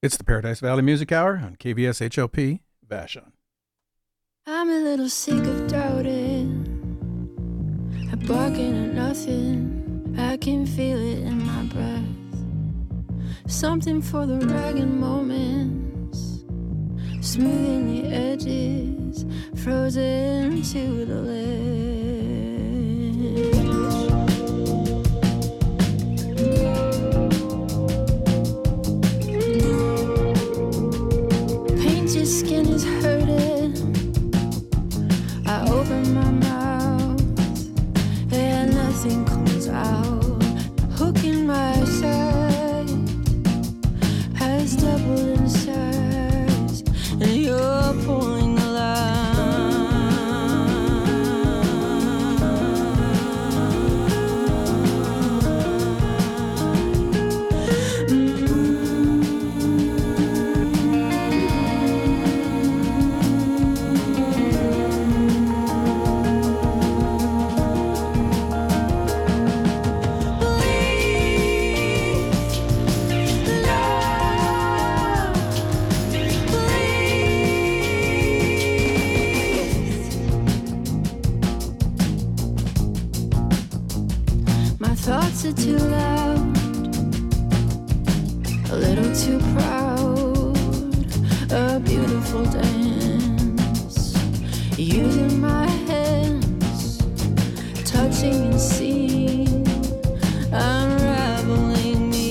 It's the Paradise Valley Music Hour on KVS HLP Vashon. I'm a little sick of doubting, I'm barking at nothing. I can feel it in my breath. Something for the ragged moments, smoothing the edges, frozen to the ledge. Painted skin is hurting. I open my mouth and nothing comes out. Hook in my side has doubled in size, and you're pulling the line. Thoughts are too loud, a little too proud. A beautiful dance, using my hands, touching and seeing, unraveling me.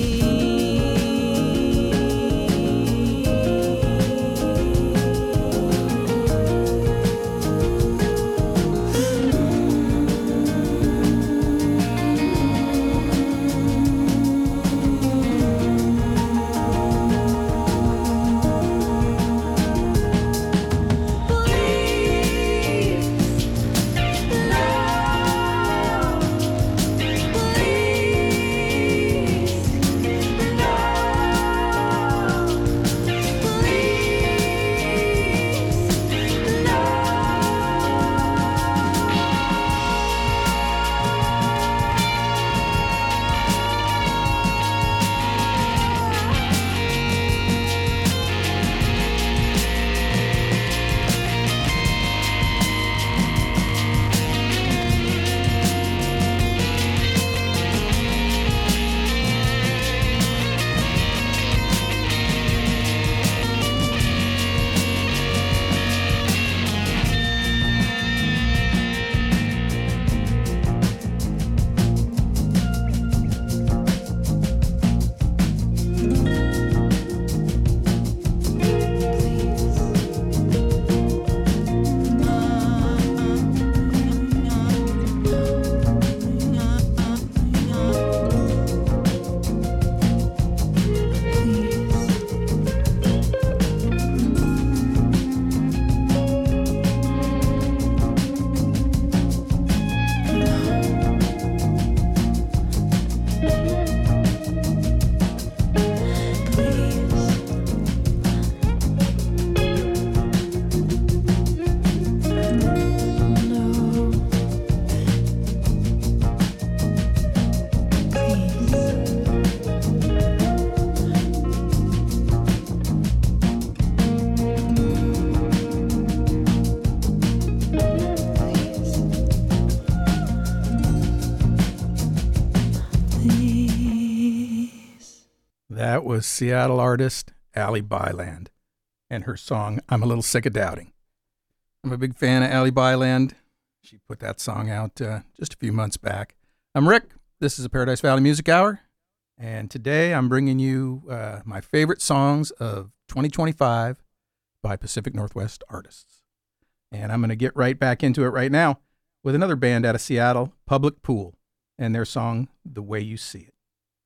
That was Seattle artist Allie Byland and her song, I'm a Little Sick of Doubting. I'm a big fan of Allie Byland. She put that song out just a few months back. I'm Rick. This is a Paradise Valley Music Hour. And today I'm bringing you my favorite songs of 2025 by Pacific Northwest artists. And I'm going to get right back into it right now with another band out of Seattle, Public Pool, and their song, The Way You See It.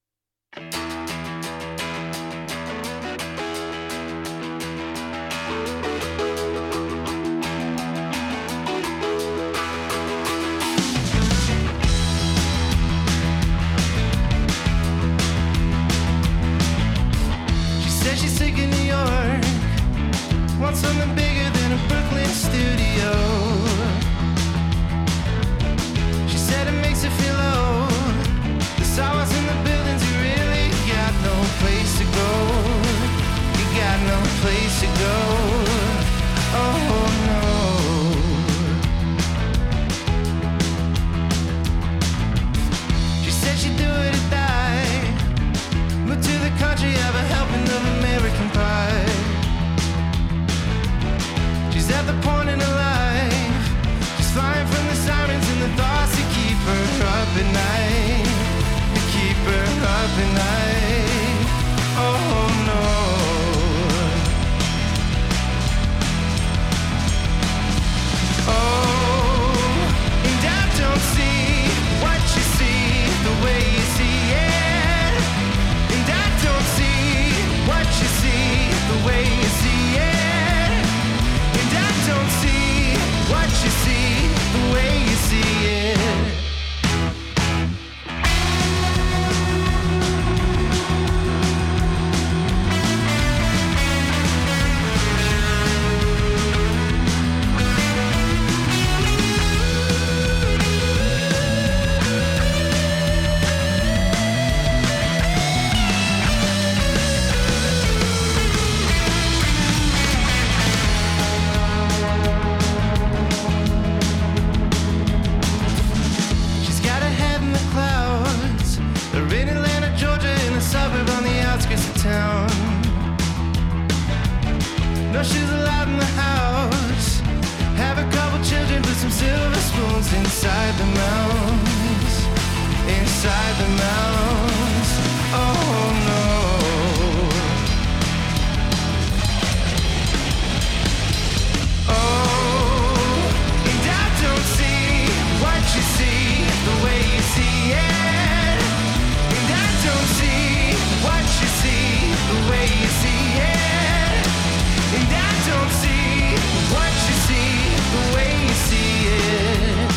She's sick of New York, wants something bigger than a Brooklyn studio. She said it makes her feel low. The sawers in the buildings, you really got no place to go. You she's allowed in the house. Have a couple children, put some silver spoons inside the mounds. Inside the mounds. Oh no. Oh, and I don't see what you see the way you see it. And I don't see what you see the way you see it. And I don't see what you see the way you see it.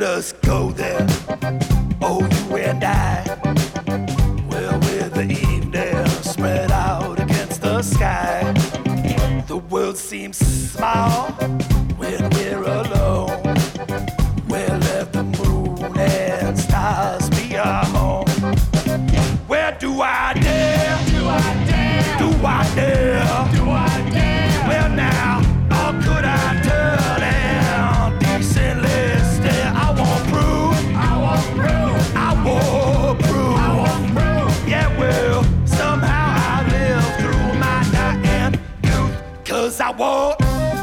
us go there. Oh, you and I. Well, with the evening spread out against the sky, the world seems small when we're alone. We'll let the moon and stars be our home. Where do I dare? Do I dare? Do I dare? Do I dare? Well now, how could I turn and decently stare? I won't prove. I won't prove. I won't prove. I won't prove. Yeah, well, somehow I live through my dying youth, 'cause I won't.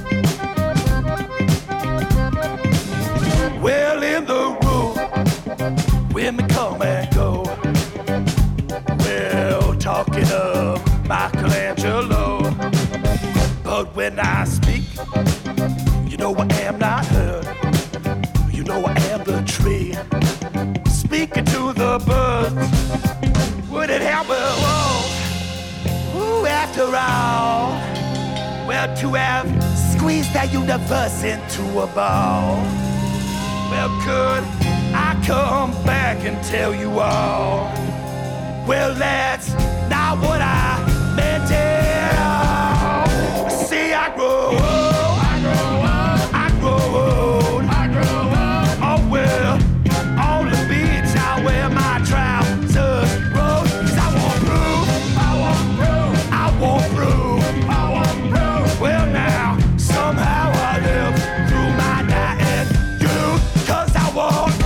Well, in the room, women come and go. Well, talking of Michelangelo. But when I speak, you know I am not heard. You know I am the tree, speaking to the birds. Would it help? Ooh, after all, well, to have squeezed that universe into a ball. Well, could I come back and tell you all? Well, that's not what I meant to. See, I grow up, I grow up, I grow old, I grow up. Oh, well, on the beach I wear my trousers rolled, 'cause I won't prove, I won't prove, I won't prove, I won't prove. Well, now, somehow I live through my dying youth, 'cause I won't.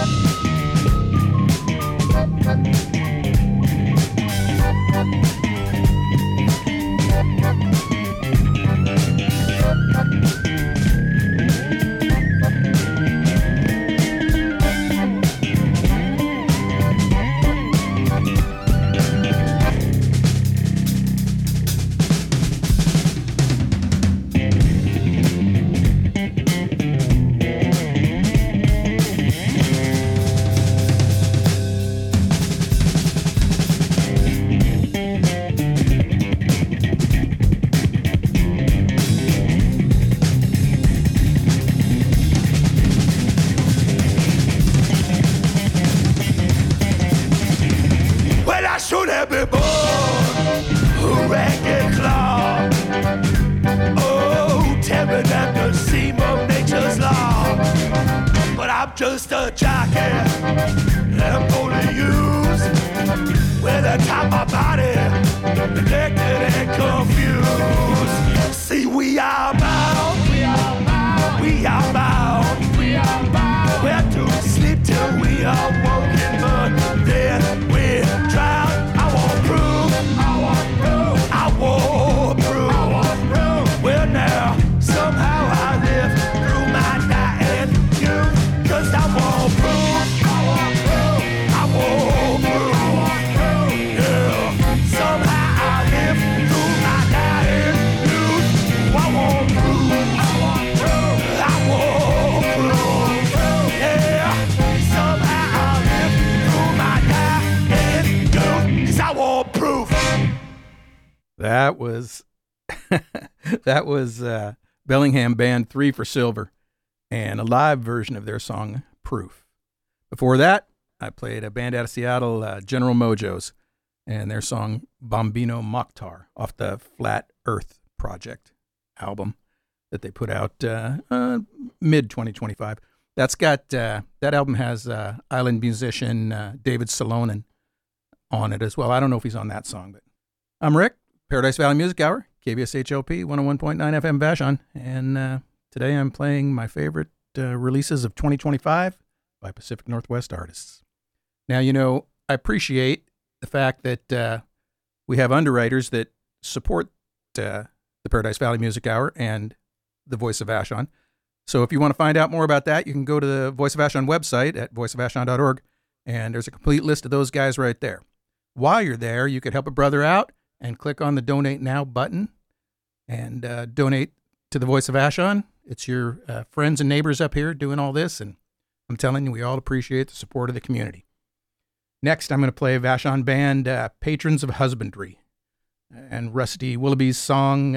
Just a jacket I'm gonna use with the top of my body neglected and confused. See, we are bound, we are bound, we are bound, we are bound. We're to sleep till we are woken, but then we drown. I won't prove, I won't prove, I won't prove, I won't prove. Well now, somehow I live through my dying youth. 'Cause I won't prove, I won't prove, I won't prove, I won't prove. Yeah, somehow I live through my dying youth. I won't prove, I won't prove, I won't prove. Yeah, somehow I live through my dying youth. 'Cause I won't prove. That was that was Bellingham Band 3 for Silver, and a live version of their song, Proof. Before that, I played a band out of Seattle, General Mojos, and their song, Bambino Mokhtar, off the Flat Earth Project album that they put out mid-2025. That's got, that album has island musician David Salonen on it as well. I don't know if he's on that song, but I'm Rick, Paradise Valley Music Hour, KBSHLP 101.9 FM Vashon, and today I'm playing my favorite releases of 2025 by Pacific Northwest artists. Now, you know, I appreciate the fact that we have underwriters that support the Paradise Valley Music Hour and the Voice of Vashon. So if you want to find out more about that, you can go to the Voice of Vashon website at voiceofvashon.org, and there's a complete list of those guys right there. While you're there, you could help a brother out and click on the Donate Now button and donate to the Voice of Vashon. It's your friends and neighbors up here doing all this, and I'm telling you, we all appreciate the support of the community. Next, I'm going to play Vashon band Patrons of Husbandry and Rusty Willoughby's song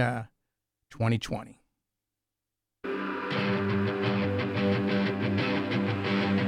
2020.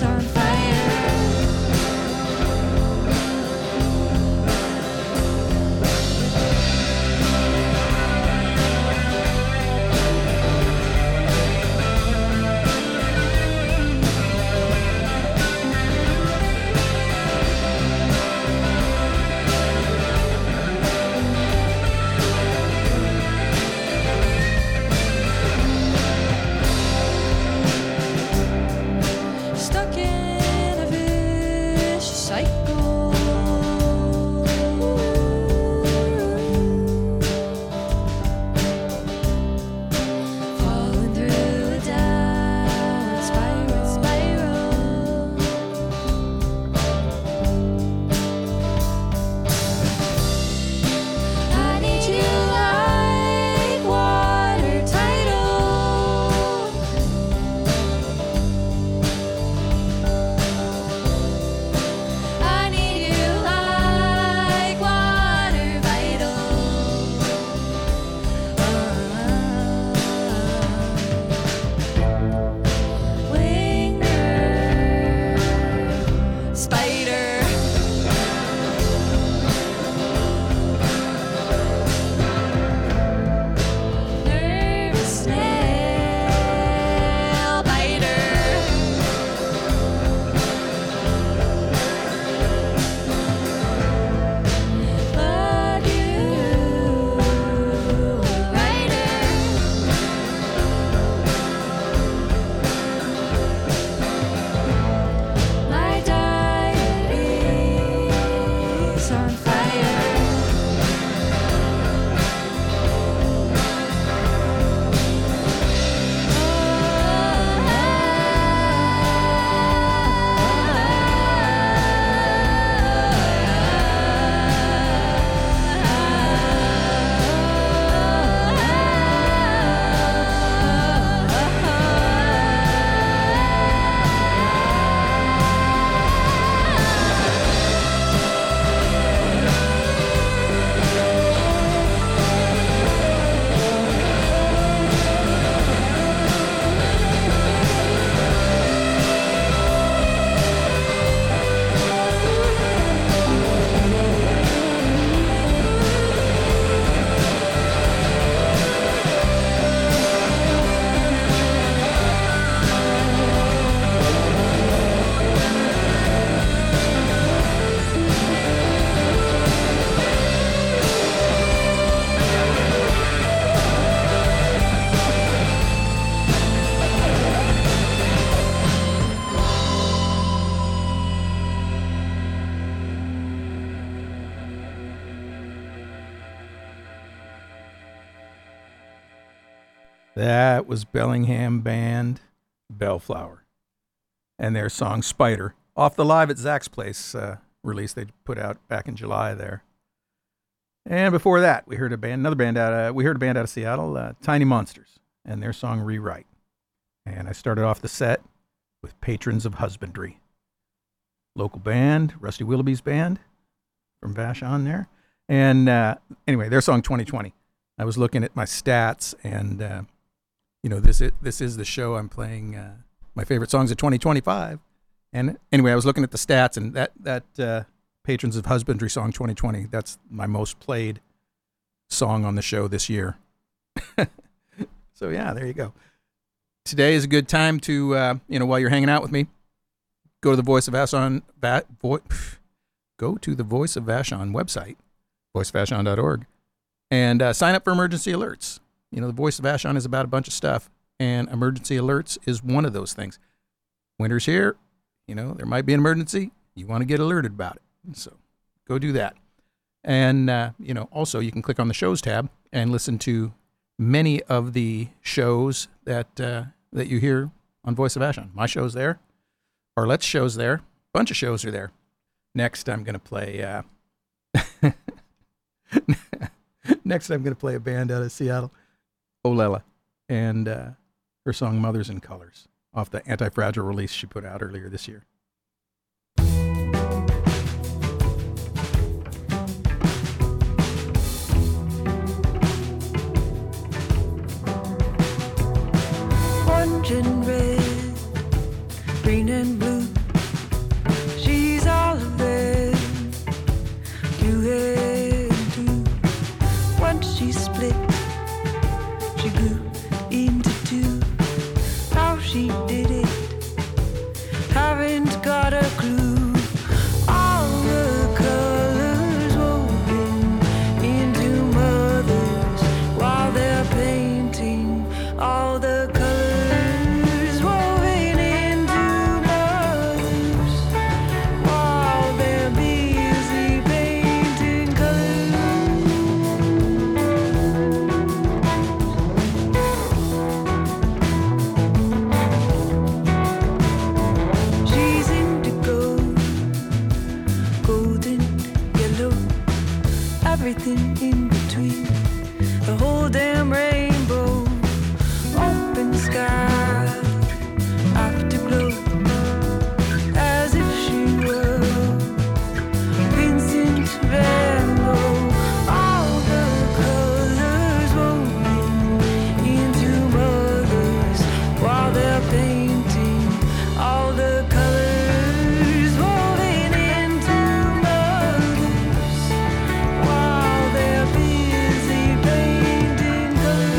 on fire. Stuck in a vicious cycle. Falling through a downward spiral. I need you like water tidal. I need you like water vital. Winger, spider. Nervous nail biter. But you, writer. My diary's on fire. That was Bellingham band Bellflower and their song Spider off the Live at Zach's Place release they put out back in July there. And before that, we heard another band out of Seattle, Tiny Monsters, and their song Rewrite. And I started off the set with Patrons of Husbandry, local band, Rusty Willoughby's band from Vashon there. And anyway, their song 2020. I was looking at my stats, and this is the show I'm playing my favorite songs of 2025. And anyway, I was looking at the stats, and that Patrons of Husbandry song 2020, that's my most played song on the show this year. So yeah, there you go. Today is a good time to, while you're hanging out with me, go to the Voice of Vashon, go to the Voice of Vashon website, voiceofvashon.org, and sign up for emergency alerts. The Voice of Vashon is about a bunch of stuff, and emergency alerts is one of those things. Winter's here, there might be an emergency. You want to get alerted about it. So go do that. And, also you can click on the shows tab and listen to many of the shows that you hear on Voice of Vashon. My show's there. Arlette's show's there. A bunch of shows are there. Next, I'm going to play a band out of Seattle, Olela, and her song Mothers in Colors off the Anti-Fragile release she put out earlier this year. Orange and red, green and blue, everything in between. The whole damn rainbow, open sky, afterglow, as if she were Vincent Van Gogh. All the colors woven into mothers while they're painting. All the colors woven into mothers while they're busy painting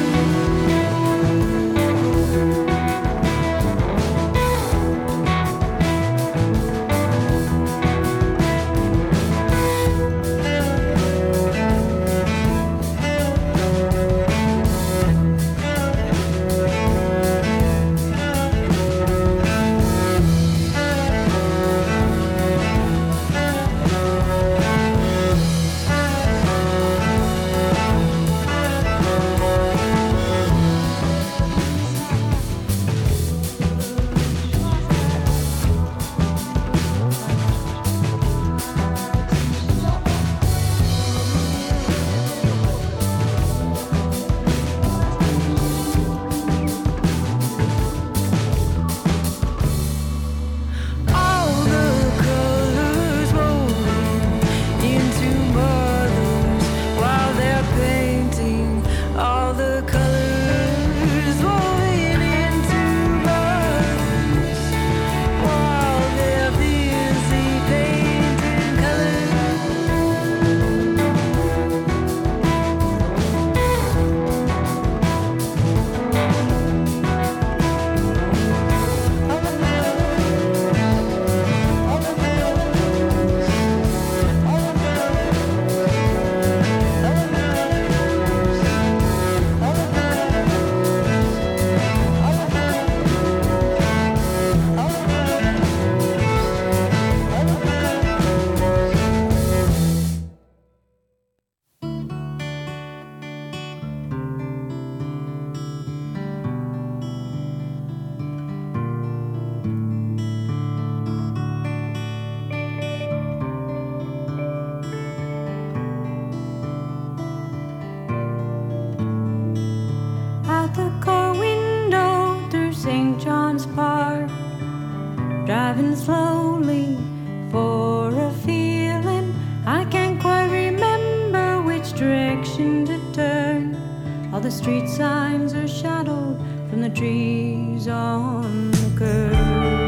Out the car window through St. John's Park, driving slowly for a feeling. I can't quite remember which direction to turn. All the street signs are shadowed from the trees on the curb.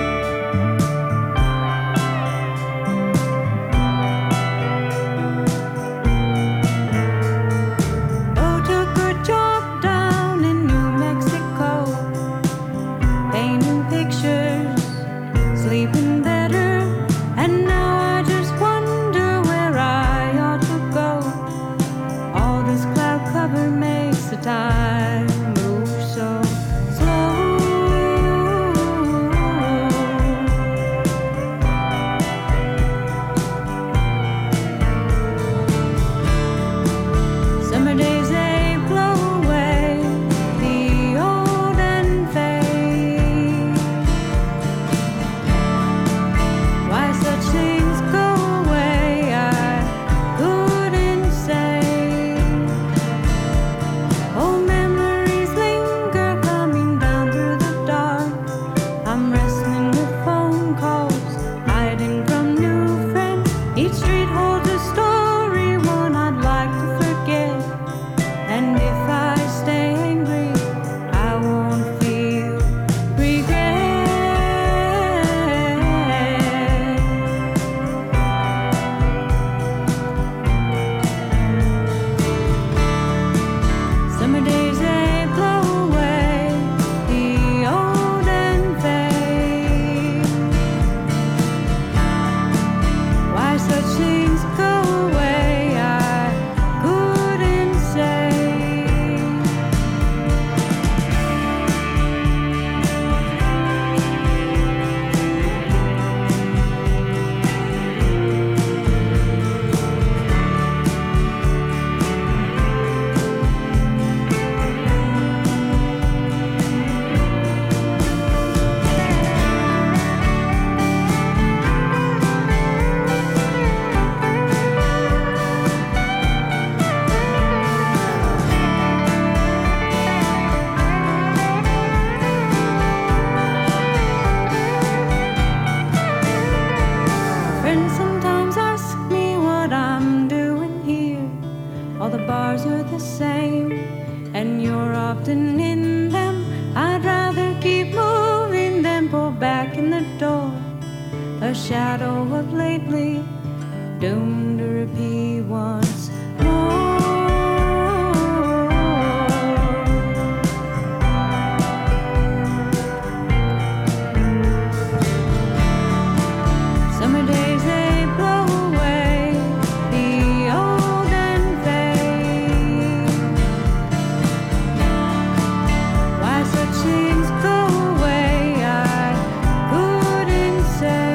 Oh, took a job down in New Mexico, painting pictures, sleeping better, and now I just wonder where I ought to go. All this cloud cover makes the time move so slow. a shadow of lately, doomed to repeat once more. Summer days they blow away the old and fade. Why such things go away, I couldn't say.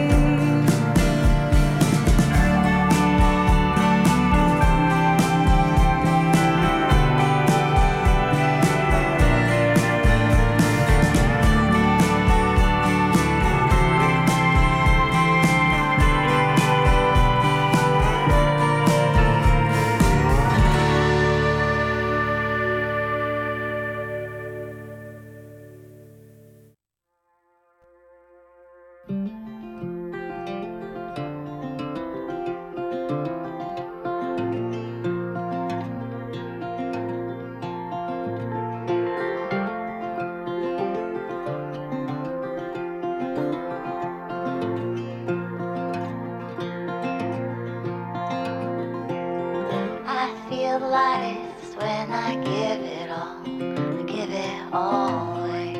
I feel lightest when I give it all away.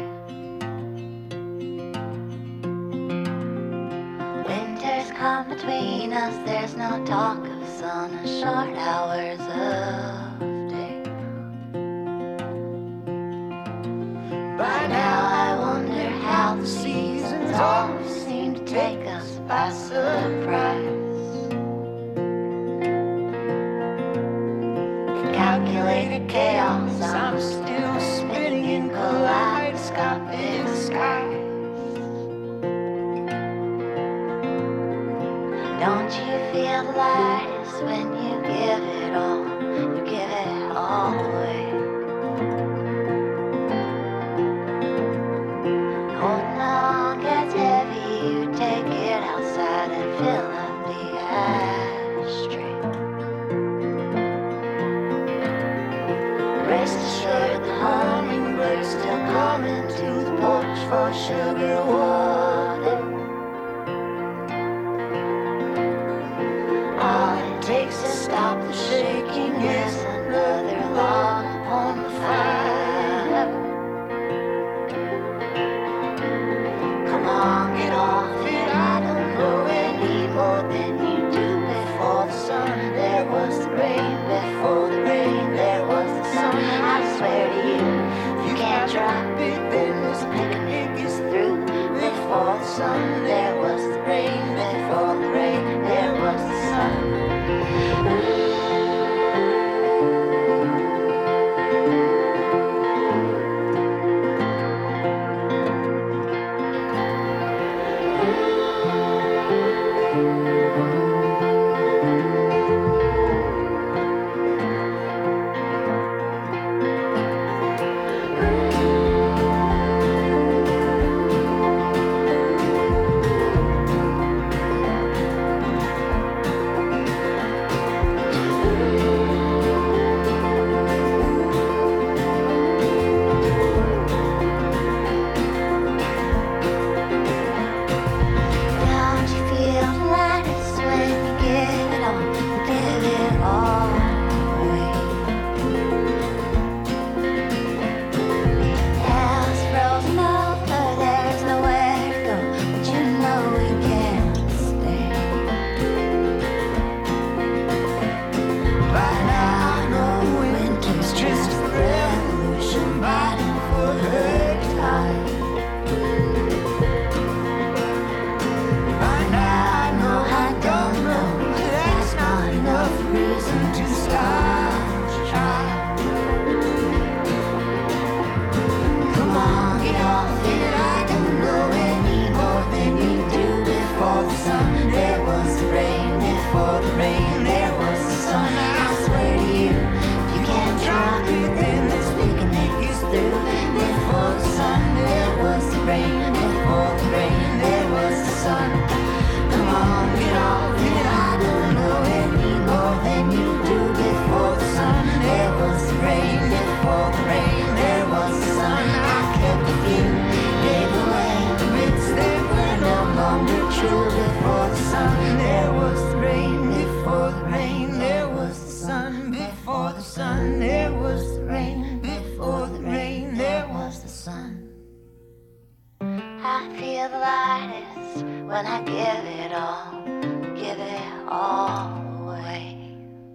Winters come between us, there's no talk of sun and short hours of day. By now I wonder how the seasons always seem to take us by surprise. Calculated chaos, I'm still spinning in kaleidoscopic skies. Don't you feel the lightest when you give it all away? Holding on gets heavy, you take it outside and fill up the ashtray. Rest assured the hummingbirds still coming to the porch for sugar water. All it takes to stop the shaking is another long dew before the sun. There was the rain before the rain. There was the sun before the sun. There was the rain before the rain. There was the sun. I feel the lightest when I give it all away.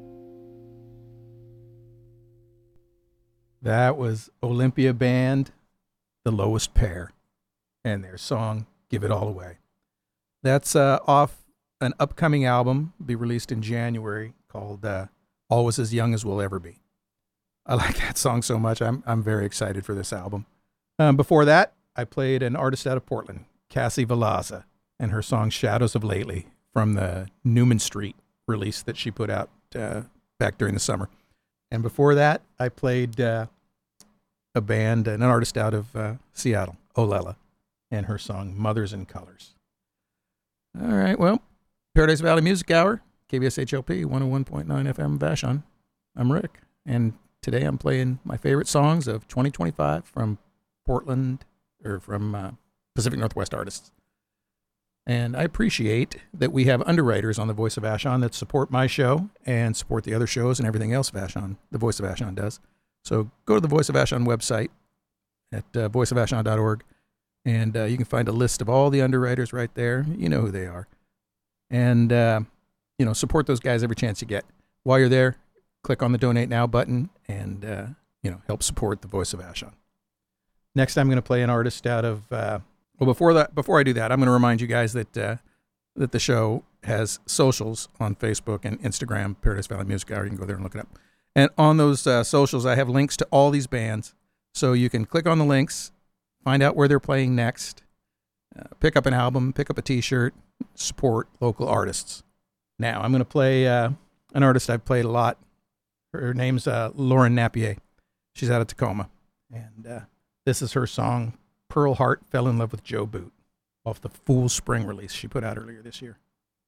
That was Olympia Band, The Lowest Pair, and their song, Give It All Away. That's off an upcoming album, be released in January, called Always As Young As We'll Ever Be. I like that song so much. I'm very excited for this album. Before that, I played an artist out of Portland, Cassie Valaza, and her song Shadows of Lately from the Newman Street release that she put out back during the summer. And before that, I played a band, an artist out of Seattle, Olela, and her song Mothers in Colors. All right, well, Paradise Valley Music Hour, KBSHLP 101.9 FM Vashon. I'm Rick, and today I'm playing my favorite songs of 2025 from Portland, or from Pacific Northwest artists. And I appreciate that we have underwriters on the Voice of Vashon that support my show and support the other shows and everything else Vashon, the Voice of Vashon does. So go to the Voice of Vashon website at voiceofvashon.org, and you can find a list of all the underwriters right there. You know who they are. And, support those guys every chance you get. While you're there, click on the Donate Now button and, help support the Voice of Vashon. Next, I'm going to play an artist out of... before I do that, I'm going to remind you guys that the show has socials on Facebook and Instagram, Paradise Valley Music Hour. You can go there and look it up. And on those socials, I have links to all these bands. So you can click on the links, find out where they're playing next, pick up an album, pick up a T-shirt, support local artists. Now, I'm going to play an artist I've played a lot. Her name's Lauren Napier. She's out of Tacoma. And this is her song, Pearl Hart Fell in Love with Joe Boot, off the Fool Spring release she put out earlier this year.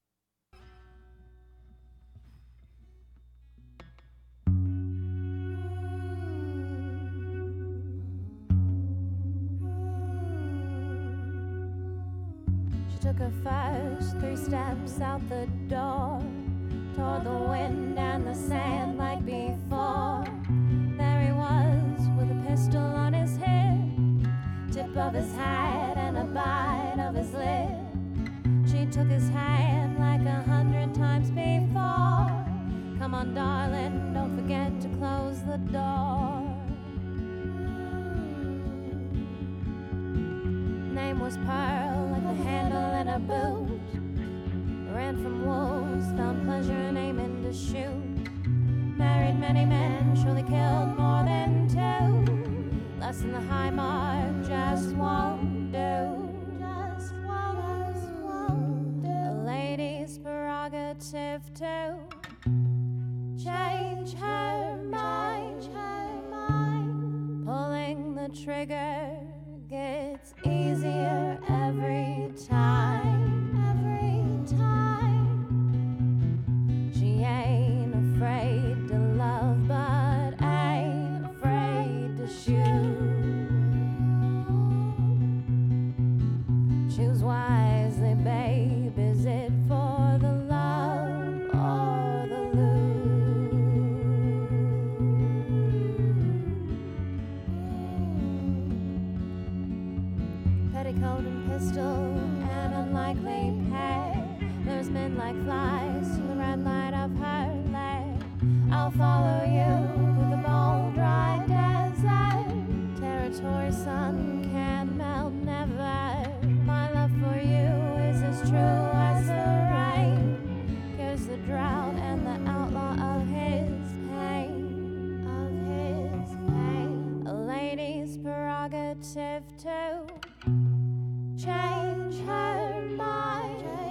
She took her first 3 steps out the door, toward the wind and the sand like before. There he was with a pistol on his hip, tip of his hat and a bite of his lip. She took his hand like 100 times before. Come on, darling, don't forget to close the door. Name was Pearl, like the handle in a boot. Ran from wolves, found pleasure in aiming to shoot. Married many men, surely killed more than 2. Less than the high mark, just won't do. Just won't do. A lady's prerogative to change her mind. Pulling the trigger gets easier every time. She ain't afraid to love, but ain't afraid to shoot. Choose wisely, babe. Is it for the love or the loot? Petticoat and pistol, an unlikely pair. There's men like flies to the red light of her leg. I'll follow you through the bone dry desert. Territory sun can't melt, never. My love for you is as true as the rain. Here's the drought and the outlaw of his pain. A lady's prerogative to change her mind.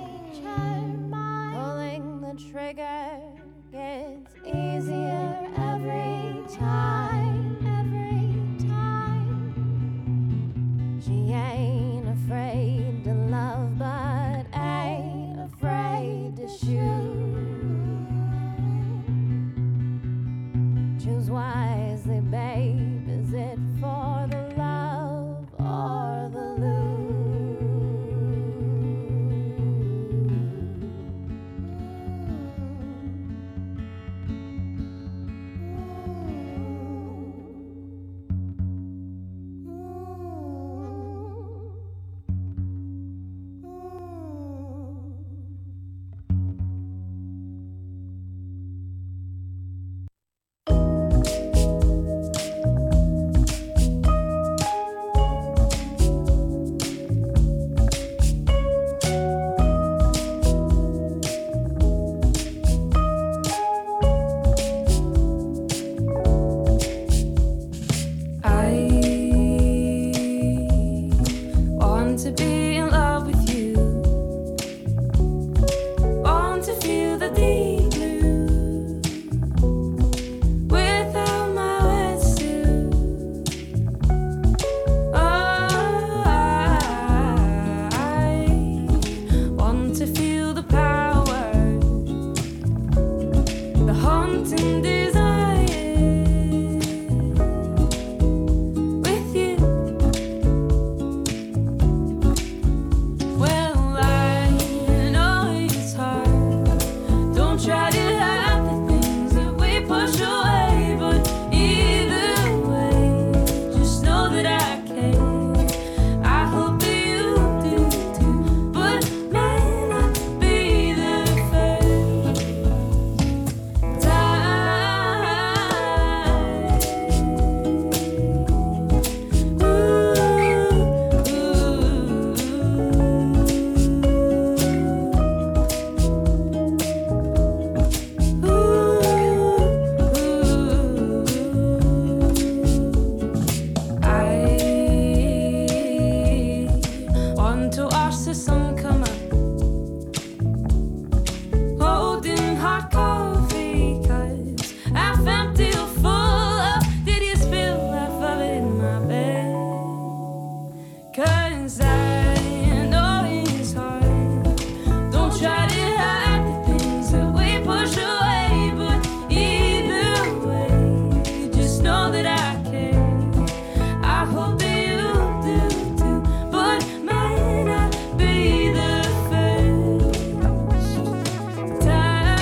Pulling the trigger gets easier every time. She ain't afraid to love, but ain't to feel the power, the haunting desire with you. Well, I know it's hard. Don't try to hide the things that we push away, but either way, just know that I care. I hope that you do too, but may not be the first time. I want to watch the sun come up, holding hot coffee, 'cause half empty or full of, did you spill half of it in my bed? 'Cause I know it's hard. Don't try to hide the things that we push away, but either way, just know that I care. I hope that you do too, but may not be the first time.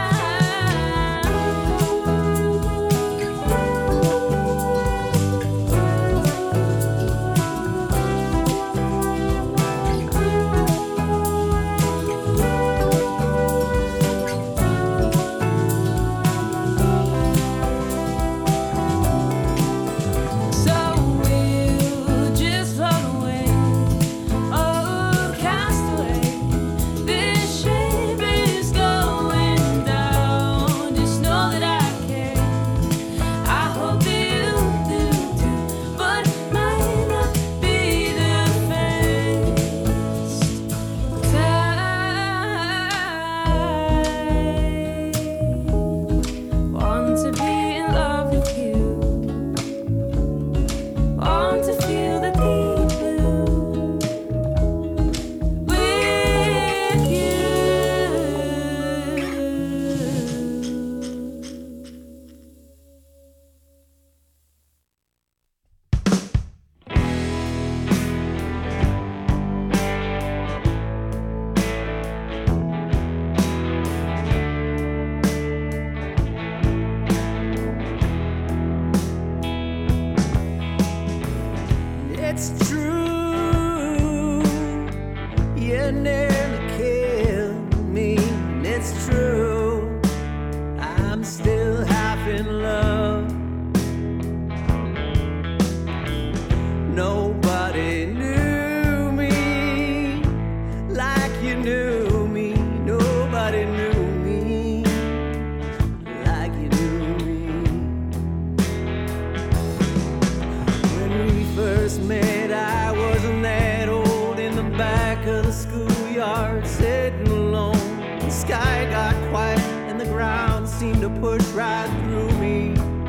So we'll just float away, oh, cast away. This ship is going down. Just know that I care. I hope that you do too, but might not be the first time. Want to be in love with you. Want to feel the deep blue with you. It's true, you nearly killed me. It's true, I'm still half in love. Nobody knew me like you knew me. Nobody knew me like you knew me. When we first met, I wasn't that old, in the back of the schoolyard, sitting alone. The sky got quiet and the ground seemed to push right through me.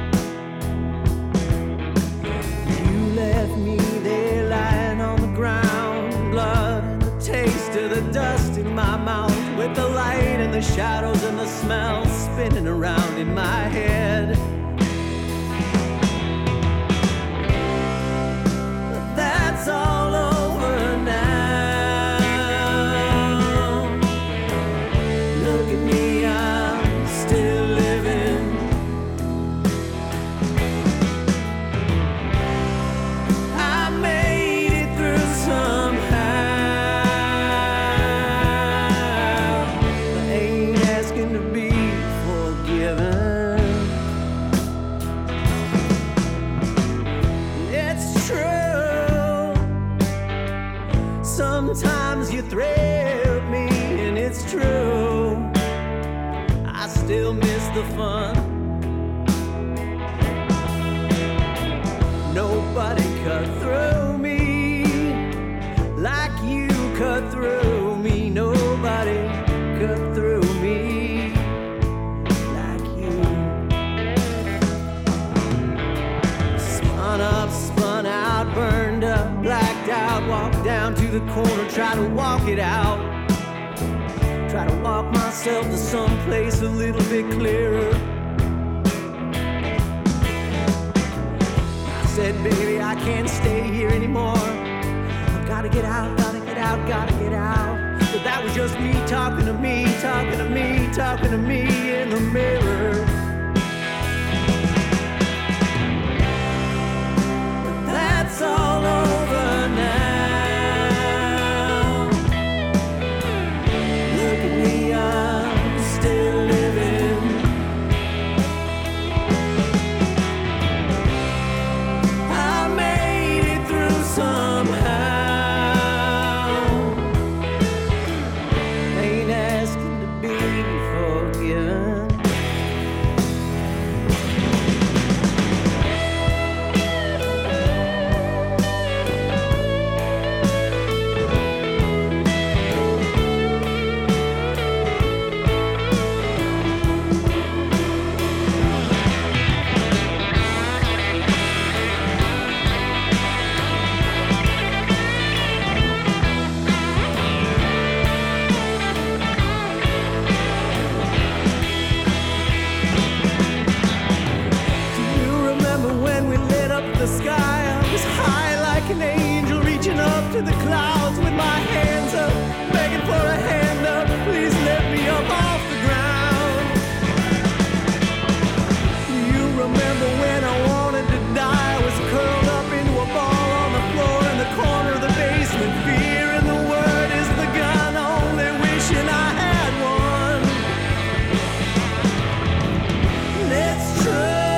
You left me there lying on the ground, blood and the taste of the dust in my mouth, with the light and the shadows and the smell spinning around in my head. That's all over now. Look at me, I'm still living. I made it through somehow. I ain't asking to be forgiven. It's true. Sometimes you thrill me, and it's true. I still miss the fun. Nobody cut through me like you cut through me. Nobody cut through me like you. Spun up, spun out, burned up, blacked out, walked down to the corner, try to walk it out. try to walk myself to someplace a little bit clearer. I said, baby, I can't stay here anymore. I've gotta get out, gotta get out, gotta get out. But that was just me talking to me, talking to me, talking to me in the mirror. But that's all over now. Look at me, I'm still living. I made it through somehow. Ain't asking to be forgiven. Do you remember when we lit up the sky? I was high like an angel, reaching up to the clouds with my hands up, begging for a hand up. Please lift me up off the ground. Do you remember when I wanted to die? I was curled up into a ball on the floor in the corner of the basement. Fear in the word is the gun, only wishing I had one. It's true,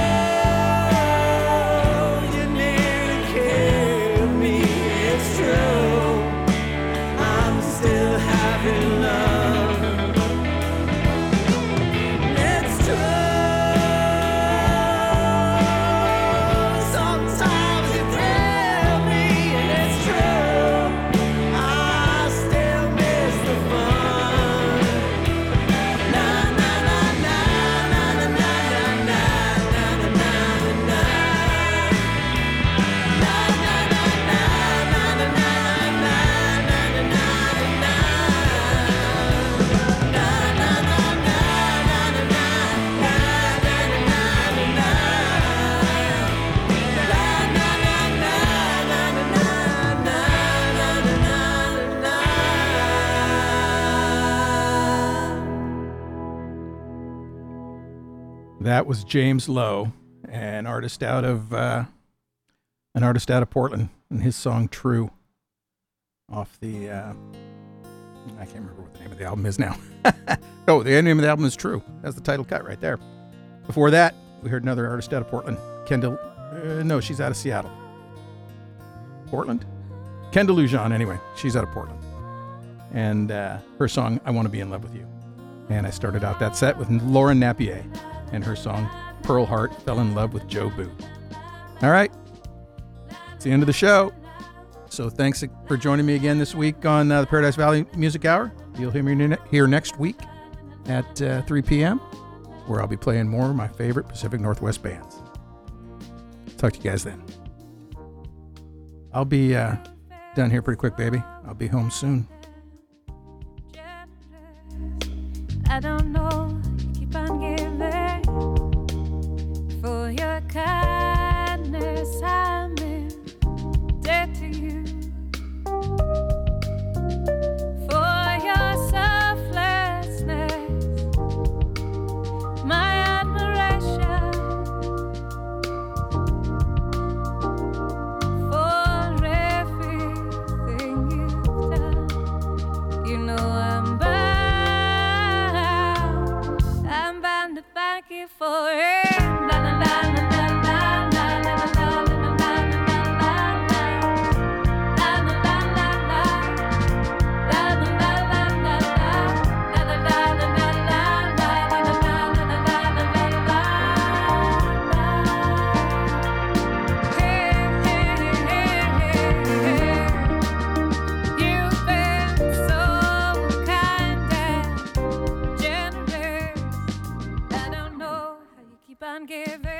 you nearly killed me. It's true, I'm still having love. It's true, sometimes you thrill me, and it's true, I still miss the fun. Na na na na na na na na na na na na na. Na na na na na na na na na na na na. Na na na na na na na That was James Lowe, an artist out of Portland, and his song "True" off the I can't remember what the name of the album is now. Oh, the name of the album is "True." That's the title cut right there. Before that, we heard another artist out of Portland, Kendall. No, she's out of Seattle. Portland? Kendall Lujan, anyway. She's out of Portland. And her song, "I Want to Be in Love with You." And I started out that set with Lauren Napier and her song, "Pearl Heart Fell in Love with Joe Boo." All right. It's the end of the show. So thanks for joining me again this week on the Paradise Valley Music Hour. You'll hear me here next week at 3 p.m., where I'll be playing more of my favorite Pacific Northwest bands. Talk to you guys then. I'll be done here pretty quick, baby. I'll be home soon. I don't know, you keep on giving for your kindness. I'm in debt to you for your selflessness, my admiration for everything you've done. You know I'm bound to thank you for it. La la la la la la la la la la la You've been so kind and generous. I don't know how you keep on giving.